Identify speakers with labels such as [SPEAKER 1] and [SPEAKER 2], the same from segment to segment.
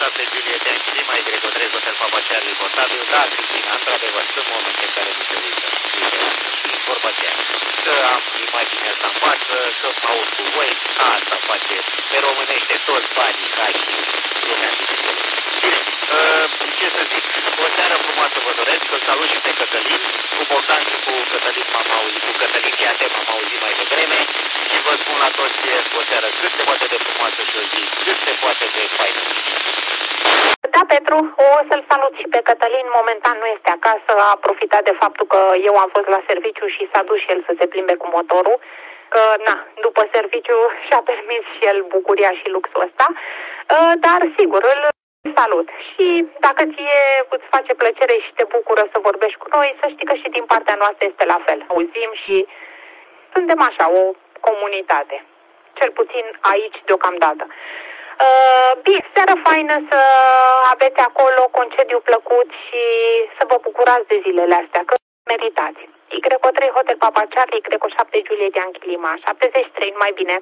[SPEAKER 1] 7 Juliet Anchili, mai Greco 3 Hotel Papa Charlie Contabil. Da, Cristina, într-adevăr, sunt momente în care mi se uită. Și vorba aceea. Că am imaginea asta în față, că mă aud cu voi, asta face pe românește toți banii ca și lumea din jur. Bine, ce să zic, o seară frumoasă vă doresc, că salut și pe Cătălin, cu Bogdan și cu Cătălin m-am auzit, cu Cătălin Chiate m-am auzit mai devreme și vă spun la toți o seară cât se poate de frumoasă și o zi cât se poate de faină.
[SPEAKER 2] Da, Petru, o să-l salut și pe Cătălin, momentan nu este acasă, a profitat de faptul că eu am fost la serviciu și s-a dus și el să se plimbe cu motorul, că, na, după serviciu și-a permis și el bucuria și luxul ăsta, dar sigur, îl salut. Și dacă ție îți face plăcere și te bucură să vorbești cu noi, să știi că și din partea noastră este la fel. Auzim și suntem așa, o comunitate, cel puțin aici deocamdată. Bine, seară faină să aveți acolo, concediu plăcut și să vă bucurați de zilele astea, că meritați. Y3 Hotel Papa Charlie, Y7 Juliet Yankee Lima, 73, mai bine.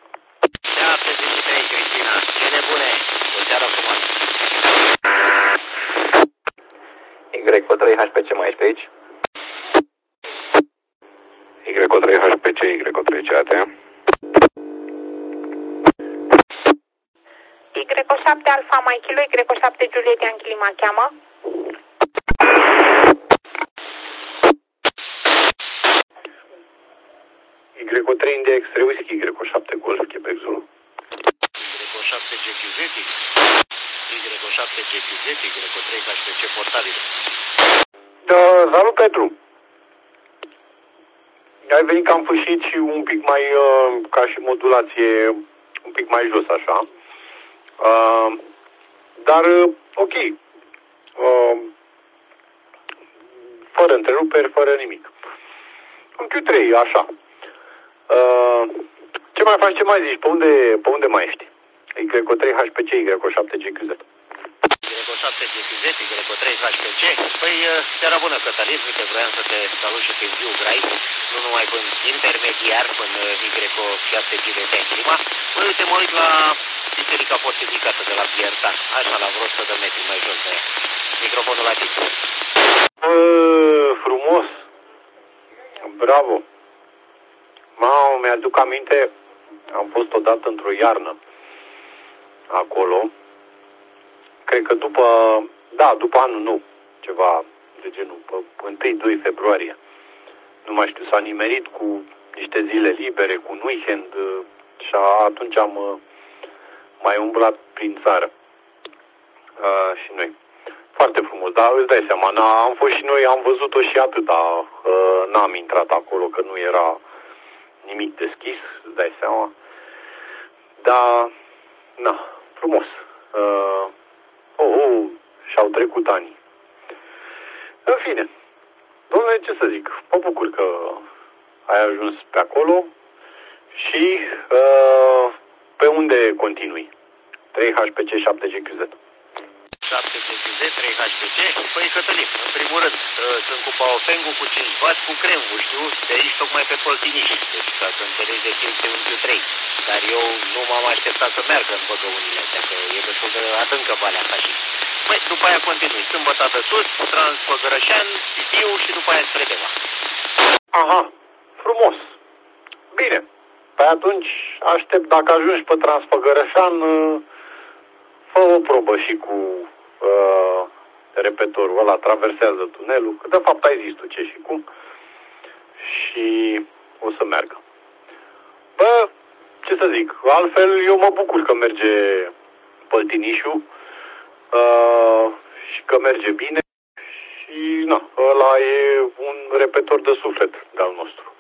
[SPEAKER 1] 73, Cristina, cele bune, o seară frumoasă.
[SPEAKER 3] Y3 HPC mai este aici? Y3 HPC, Y3 CAT.
[SPEAKER 2] Y7 Alfa Mai Kilo, Y7 Juliet Yankee Lima cheamă.
[SPEAKER 3] Y3 India X-ray Whisky, Y7 Golf Quebec Zulu.
[SPEAKER 1] Y7 GQZ, Y7 GQZ, Y3 HPC portabil.
[SPEAKER 3] Da, salut Petru. Ai venit cam fâșit și un pic mai, ca și modulație, un pic mai jos așa. Dar, ok, fără întreruperi, fără nimic. În Q3, așa. Ce mai faci, ce mai zici? Pe unde mai ești? Y3 HPC, Y7 GQZ.
[SPEAKER 1] Y7 GQZ, Y3 HPC. Păi, seara bună, Cătălin, uite, vreau să te salut și pe Viu Grai, nu numai până intermediar, până Y7 GQZ Clima. Păi, uite, mă uit la biserica fortificată de la Pierta, așa, la vreo 100 de metri mai jos de ea. Microfonul la tine.
[SPEAKER 3] Frumos. Bravo. Mi-aduc aminte, am fost odată într-o iarnă acolo. Cred că după anul nou, ceva de genul, pe 1-2 februarie. Nu mai știu, s-a nimerit cu niște zile libere, cu un weekend și atunci am mai umblat prin țară. Și noi. Foarte frumos, dar îți dai seama, am fost și noi, am văzut-o și atât, dar n-am intrat acolo, că nu era nimic deschis, îți dai seama. Dar, frumos. Și-au trecut ani. În fine, domnule, ce să zic, mă bucur că ai ajuns pe acolo și pe unde continui? 3 HPC, 7 GQZ.
[SPEAKER 1] 7 GQZ, 3 HPC. Păi, Cătălin, în primul rând, sunt cu Baofengu cu 5W cu cremvu, știu, de aici tocmai pe Coltiniș. Deci, ca să înțelegi de ce este un Q3. Dar eu nu m-am așteptat să meargă în băgăunile astea, că e destul de adâncă valea asta și... Păi, după aia continui. Sâmbătă de sus, Transpăgărășan, Sibiu și după aia spre Deva.
[SPEAKER 3] Aha, frumos. Bine. Păi atunci aștept, dacă ajungi pe Transpăgărășan, fă o probă și cu repetorul ăla, traversează tunelul, că de fapt ai zis tu ce și cum, și o să meargă. Bă, ce să zic, altfel eu mă bucur că merge Păltinișul și că merge bine și ăla e un repetor de suflet de-al nostru.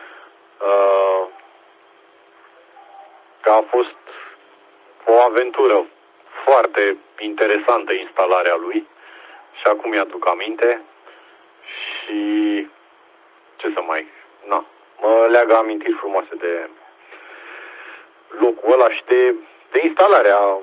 [SPEAKER 3] Că a fost o aventură foarte interesantă instalarea lui și acum mi-aduc aminte și ce să mai... mă leagă amintiri frumoase de locul ăla și de instalarea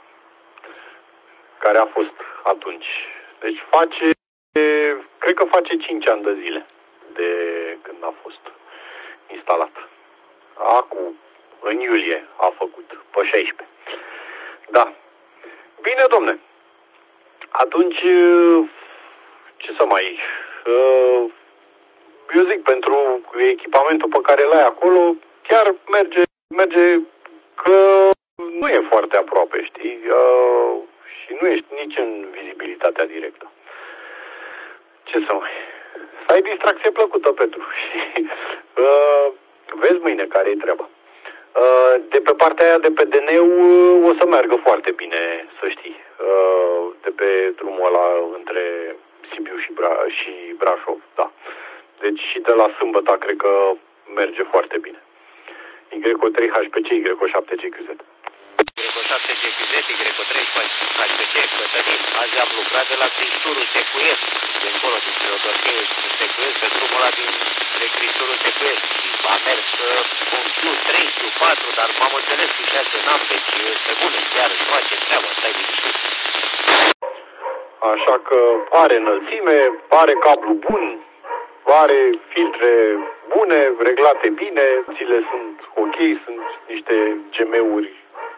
[SPEAKER 3] care a fost atunci. Deci cred că face 5 ani de zile de când a fost instalat. Acum, în iulie a făcut, pe 16. Da. Bine, domne. Atunci, ce să mai... Eu zic, pentru echipamentul pe care l-ai acolo, chiar merge că nu e foarte aproape, știi? Și nu ești nici în vizibilitatea directă. Ce să mai... Să ai distracție plăcută, Petru. Și vezi mâine care-i treaba. De pe partea aia de pe DN-ul o să meargă foarte bine, să știi. De pe drumul ăla între Sibiu și Brașov, da. Deci și de la sâmbătă cred că merge foarte bine. Y3 HPC, Y7 GQZ.
[SPEAKER 1] Y7 GQZ, Y3 HPC, Cătălin, azi am lucrat de la Cristurul Secuiesc, de încolo, din Teodorcheu, Secuiesc, pe drumul ăla de Cristurul Secuiesc. Și a mers un Q3, Q4, dar m-am înțeles cu 6 n-am, deci este bună, chiar își face treaba, stai liniștit.
[SPEAKER 3] Așa că are înălțime, are cablu bun, are filtre bune, reglate bine, țile sunt ok, sunt niște GM-uri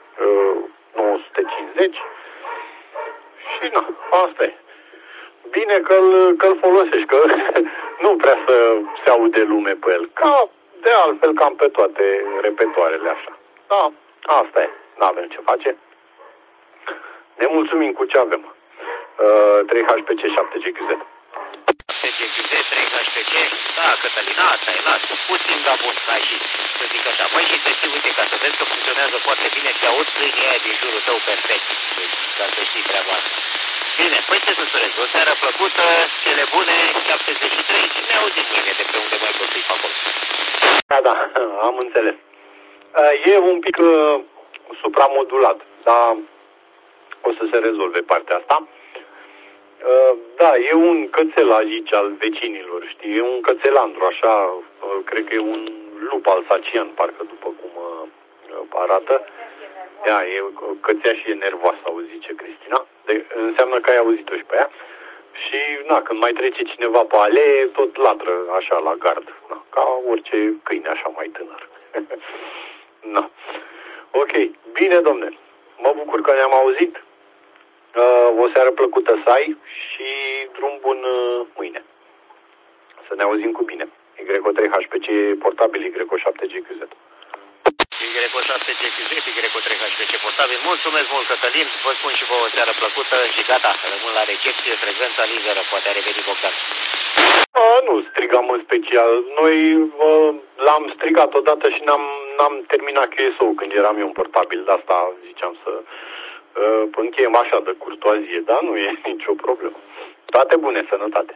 [SPEAKER 3] 950 și na, asta e. Bine că-l folosești, că nu prea se aude lume pe el, ca de altfel cam pe toate repetoarele așa. Da, asta e, n-avem ce face. Ne mulțumim cu ce avem. 3 HPC 7 GQZ.
[SPEAKER 1] 7 GQZ, 3 HPC, da, Cătălina, asta e, las, puțin, dar bun, hai și, să zic așa. Măi, și să știi, uite, ca să vezi că funcționează foarte bine, te aud câinii aia din jurul tău perfect, deci, ca să știi treaba asta. Bine, păi ce să surez, o seară plăcută, cele bune, 73 și ne auzim mâine de pe unde mai bătui pe acolo.
[SPEAKER 3] Da, am înțeles. E un pic supramodulat, dar o să se rezolve partea asta. Da, e un cățel aici al vecinilor, știi, e un cățelandru, așa, cred că e un lup alsacian, parcă după cum arată. Da, e cățea și e nervoasă, auzi, zice Cristina. Înseamnă că ai auzit-o și pe ea. Și, na, când mai trece cineva pe alee, tot latră așa la gard, na, ca orice câine așa mai tânăr. Na. Ok, bine, domne, mă bucur că ne-am auzit. O seară plăcută să ai și drum bun mâine. Să ne auzim cu bine. Y3 HPC portabil, Y7 GQZ.
[SPEAKER 1] Y7 GQZ, Y3 HPC portabil. Mulțumesc mult, Cătălin. Vă spun și vouă o seară plăcută și gata. Rămân la recepție, frecvența liberă. Poate a revenit Bogdan.
[SPEAKER 3] Nu strigam în special. Noi l-am strigat odată și n-am terminat QSO când eram eu în portabil. De asta ziceam să... încheiem așa de curtoazie, dar nu e nicio problemă. Toate bune, sănătate.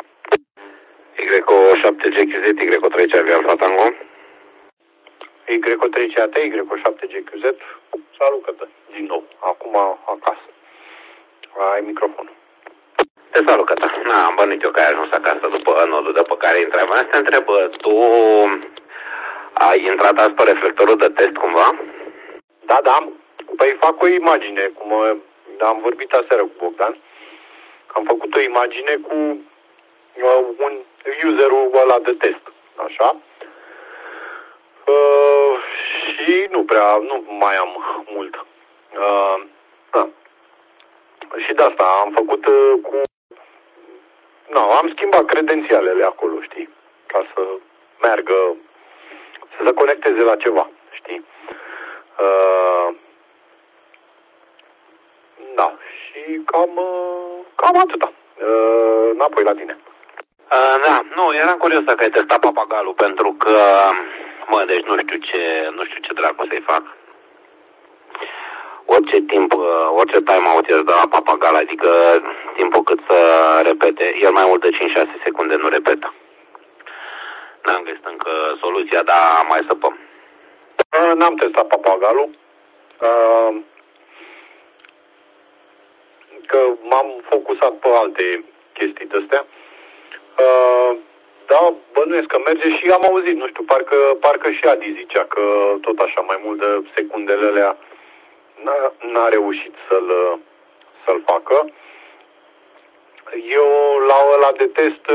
[SPEAKER 4] Y7 GQZ, Y3 Charlie Alfa Tango.
[SPEAKER 3] Y3 CAT, Y7 GQZ. Salut, Cătă, din nou. Acum acasă. Ai microfonul.
[SPEAKER 4] Te salut, Cătă. Am bănuit eu că ai ajuns acasă după nodul de pe care intrai. Vreau să te întrebă, tu ai intrat azi pe reflectorul de test cumva?
[SPEAKER 3] Da. Păi fac o imagine, cum am vorbit aseară cu Bogdan. Am făcut o imagine cu un userul ăla de test, așa? Și nu mai am mult. Și de asta am făcut cu... am schimbat credențialele acolo, știi? Ca să meargă, să se conecteze la ceva, știi? Da, și cam atâta. Înapoi la tine.
[SPEAKER 4] Da, nu, eram curios dacă ai testat papagalul, pentru că, deci nu știu ce dracu să-i fac. Orice time-out îți dă la papagal, adică timpul cât să repete, el mai mult de 5-6 secunde nu repetă. N-am găsit încă soluția, dar mai săpăm.
[SPEAKER 3] N-am testat papagalul. Că m-am focusat pe alte chestii de-astea. Da, bănuiesc că merge și am auzit, nu știu, parcă și Adi zicea că tot așa mai mult de secundele alea n-a reușit să-l facă. Eu la ăla de test,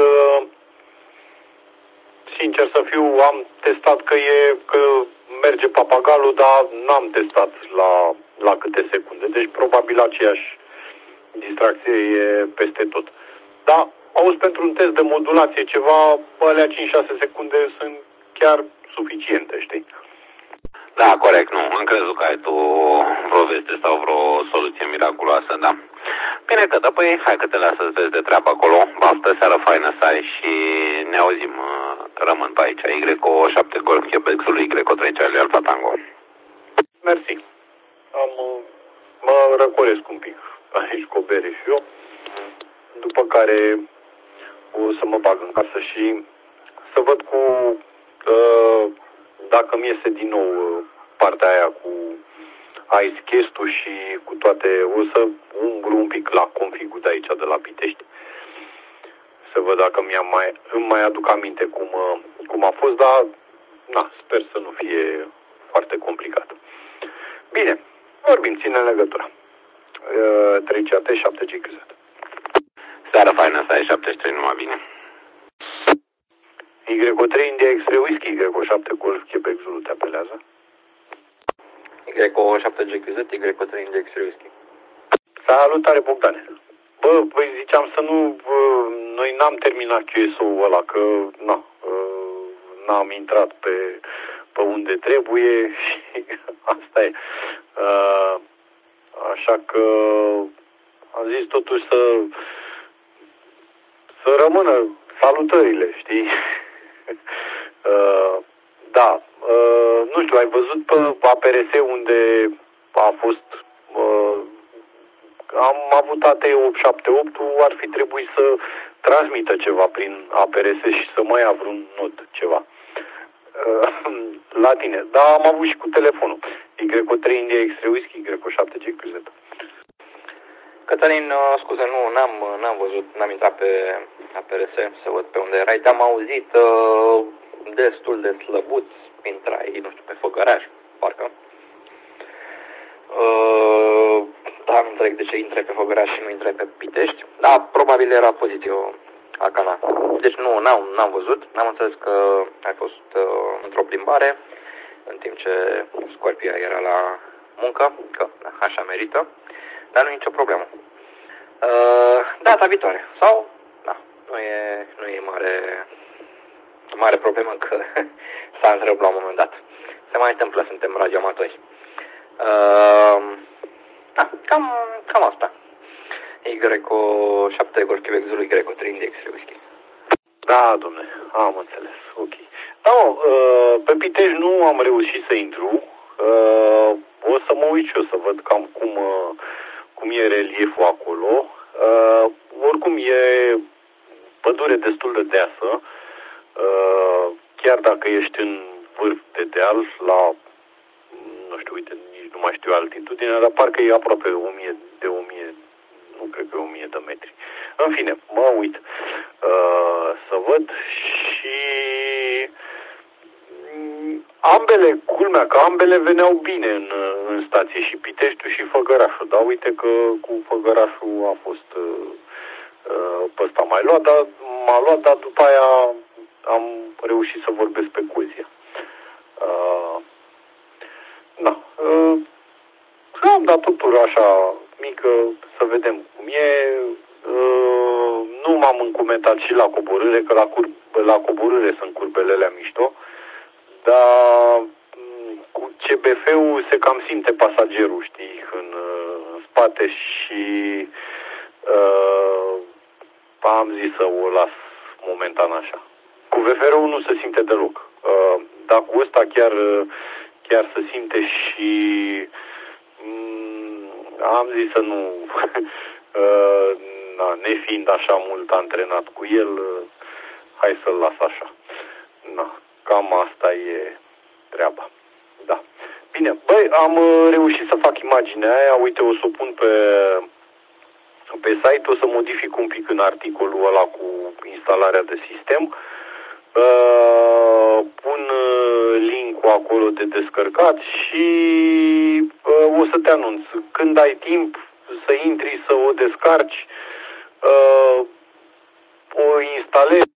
[SPEAKER 3] sincer să fiu, am testat că merge papagalul, dar n-am testat la la câte secunde. Deci probabil aceeași distracție e peste tot. Dar auzi, pentru un test de modulație ceva, alea 5-6 secunde sunt chiar suficiente, știi?
[SPEAKER 4] Da, corect, nu. Am crezut că ai tu vreo veste sau vreo soluție miraculoasă, da. Bine că, da, păi, hai că te lasă să vezi de treabă acolo. Baftă, seară faină să ai și ne auzim. Rămân pe aici. Y7 Golf Quebec-ului Y3 Charlie Alpha Tango.
[SPEAKER 3] Mersi. Mă răcoresc un pic aici cu o bere și eu. După care o să mă bag în casă și să văd dacă mi iese din nou partea aia cu Icecast-ul și cu toate. O să umblu un pic la config-ul de aici, de la Pitești. Să văd dacă îmi mai aduc aminte cum a fost, dar sper să nu fie foarte complicat. Bine, vorbim, ține legătura. 3CAT 7GQZ.
[SPEAKER 4] Seară faină să ai 73, numai bine.
[SPEAKER 3] Y3 India X-Ray Whisky, Y7 Golf Quebec Zulu te apelează.
[SPEAKER 5] Y7GQZ, Y3 India X-Ray Whisky.
[SPEAKER 3] Salutare, Bogdane. Bă, păi ziceam să nu... Noi n-am terminat QSO-ul ăla, că n-am intrat pe unde trebuie și asta e. Așa că am zis totuși să rămână salutările, știi? Da, nu știu, ai văzut pe APRS unde a fost... am avut AT878, ar fi trebuit să transmită ceva prin APRS și să mai ia vreun nod, ceva. La tine. Dar am avut și cu telefonul. Y3 India X-Ray Whisky, Y7GQZ.
[SPEAKER 5] Cătălin, scuze, n-am văzut, n-am intrat pe APRS să văd pe unde erai. Te-am auzit destul de slăbuț, intrai, nu știu, pe Făgăraș, parcă. Dar nu înțeleg de ce intrai pe Făgăraș și nu intrai pe Pitești. Da, probabil era poziție Acana. Deci n-am văzut, n-am înțeles că ai fost într-o plimbare, în timp ce Scorpia era la muncă, că așa merită, dar nu e nicio problemă. Data viitoare, sau, nu e mare problemă că s-a întrerupt la un moment dat. Se mai întâmplă, suntem radioamatori. Cam asta. Y7 Golf Quebec Zulu Y3 Index Whisky.
[SPEAKER 3] Da, domne, am înțeles, ok. Da, pe Pitești nu am reușit să intru. O să mă uit și eu să văd cam cum e relieful acolo. Oricum e pădure destul de deasă. Chiar dacă ești în vârf de deal, la, nu știu, uite, nici nu mai știu altitudinea, dar parcă e aproape 1000, nu cred că 1000 de metri. În fine, mă uit să văd și culmea că ambele veneau bine în stație, și Piteștiul și Făgărașul, dar uite că cu Făgărașul a fost pe ăsta m-a luat, dar după aia am reușit să vorbesc pe Cozia. Am dat o tură așa mică să vedem cum e. Nu m-am încumetat și la coborâre, că la coborâre sunt curbele alea mișto, dar cu CBF-ul se cam simte pasagerul, știi, în spate și am zis să o las momentan așa. Cu VFR-ul nu se simte deloc, dar cu ăsta chiar se simte și am zis să nu, nefiind așa mult antrenat cu el, hai să-l las așa. Cam asta e treaba. Da. Bine, băi, am reușit să fac imaginea aia, uite, o să o pun pe site, o să modific un pic în articolul ăla cu instalarea de sistem. Pun link-ul acolo de descărcat și o să te anunț. Când ai timp să intri, să o descarci, o instalezi.